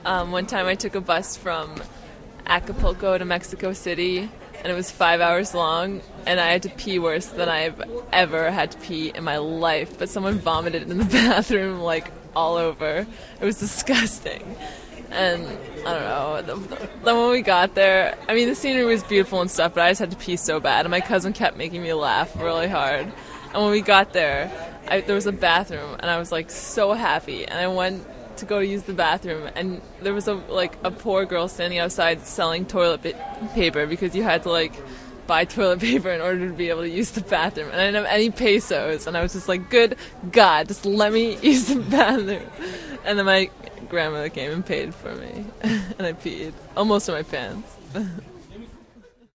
One time I took a bus from Acapulco to Mexico City, and it was 5 hours long, and I had to pee worse than I've ever had to pee in my life. But someone vomited in the bathroom, like, all over. It was disgusting. And, I don't know, then when we got there, I mean, the scenery was beautiful and stuff, but I just had to pee so bad, and my cousin kept making me laugh really hard. And when we got there, there was a bathroom, and I was, like, so happy, and I went to go to use the bathroom, and there was a poor girl standing outside selling toilet paper, because you had to, like, buy toilet paper in order to be able to use the bathroom, and I didn't have any pesos, and I was just like, good God, just let me use the bathroom. And then my grandmother came and paid for me, and I peed almost in my pants.